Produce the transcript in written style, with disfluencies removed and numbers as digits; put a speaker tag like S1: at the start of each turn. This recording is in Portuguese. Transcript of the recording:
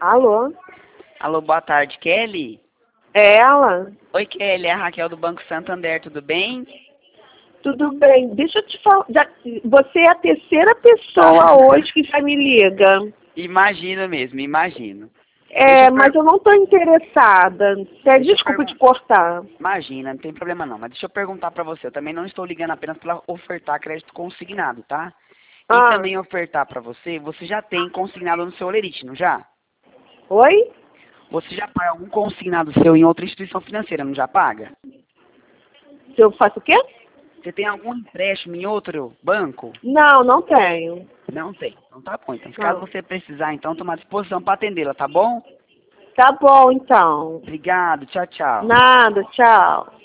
S1: Alô?
S2: Alô, boa tarde, Kelly?
S1: É ela?
S2: Oi, Kelly, é a Raquel do Banco Santander, tudo bem?
S1: Tudo bem. Deixa eu te falar. Você é a terceira pessoa
S2: Tá.
S1: hoje que já me liga.
S2: Imagino mesmo, imagino. Deixa
S1: É,
S2: eu
S1: mas eu não estou interessada.
S2: deixa eu
S1: Desculpa te cortar.
S2: Imagina, não tem problema não, mas deixa eu perguntar pra você. Eu também não estou ligando apenas para ofertar crédito consignado, tá? E
S1: Ah,
S2: também ofertar pra você, você já tem consignado no seu Olerite, não já?
S1: oi?
S2: Você já paga algum consignado seu em outra instituição financeira, não já paga?
S1: Se eu faço o quê?
S2: Você tem algum empréstimo em outro banco?
S1: Não, não tenho.
S2: Não tem. Então tá bom. Então, se caso
S1: Não.
S2: você precisar, então, estou à disposição para atendê-la, tá bom?
S1: Tá bom, então.
S2: Obrigado. Tchau, tchau.
S1: Nada, tchau.